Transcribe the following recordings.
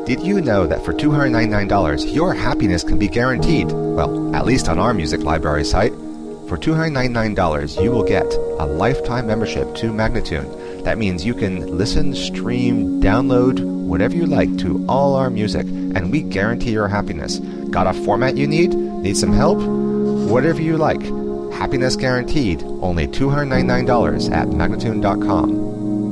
Did you know that for $299, your happiness can be guaranteed? Well, at least on our music library site. For $299, you will get a lifetime membership to Magnatune. That means you can listen, stream, download, whatever you like to all our music, and we guarantee your happiness. Got a format you need? Need some help? Whatever you like. Happiness guaranteed. Only $299 at Magnatune.com.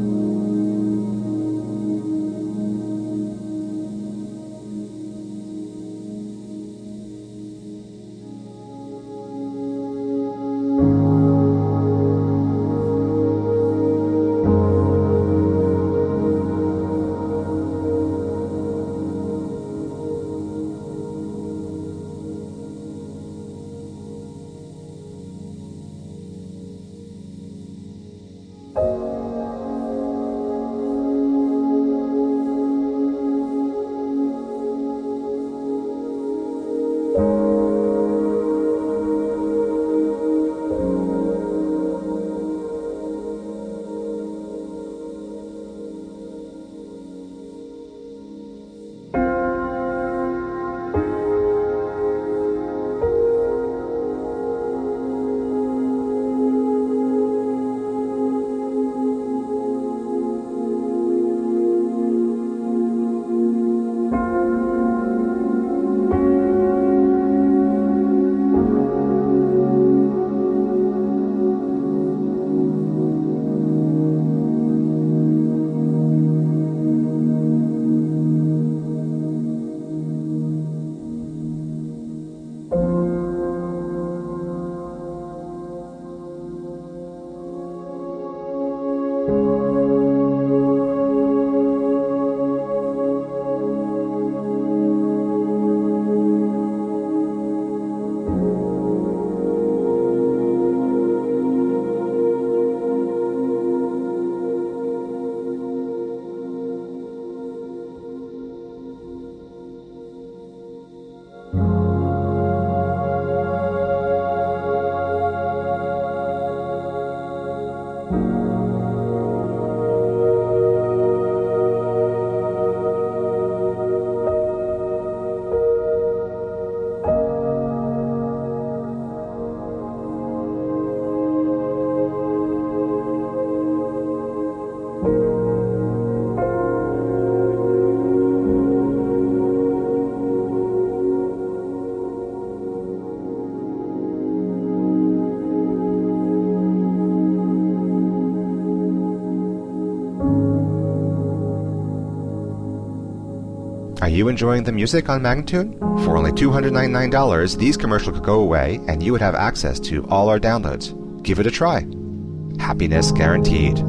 Are you enjoying the music on Magnatune? For only $299, these commercials could go away and you would have access to all our downloads. Give it a try. Happiness guaranteed.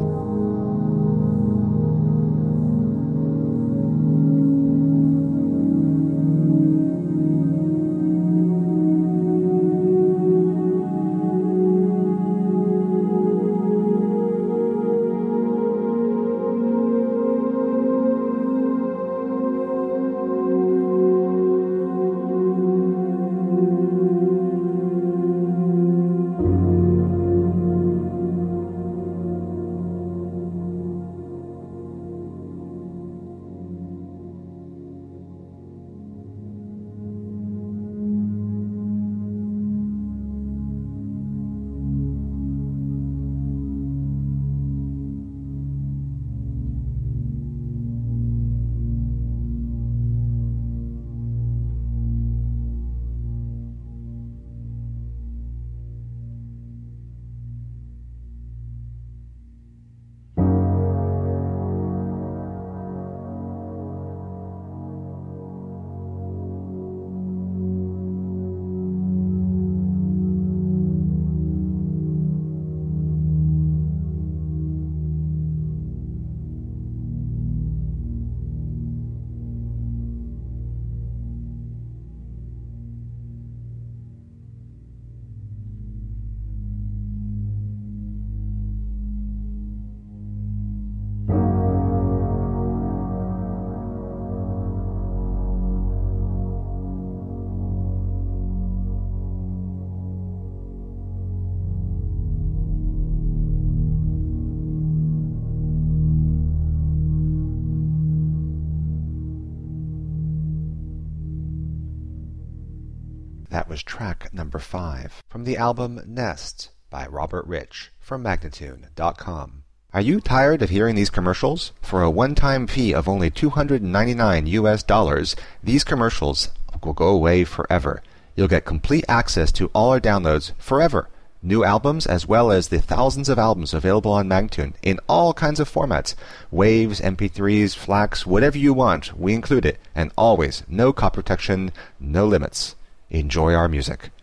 That was track number 5 from the album Nest by Robert Rich from Magnatune.com. Are you tired of hearing these commercials? For a one-time fee of only $299, these commercials will go away forever. You'll get complete access to all our downloads forever. New albums as well as the thousands of albums available on Magnatune in all kinds of formats. Waves, MP3s, FLAC, whatever you want, we include it. And always, no copy protection, no limits. Enjoy our music.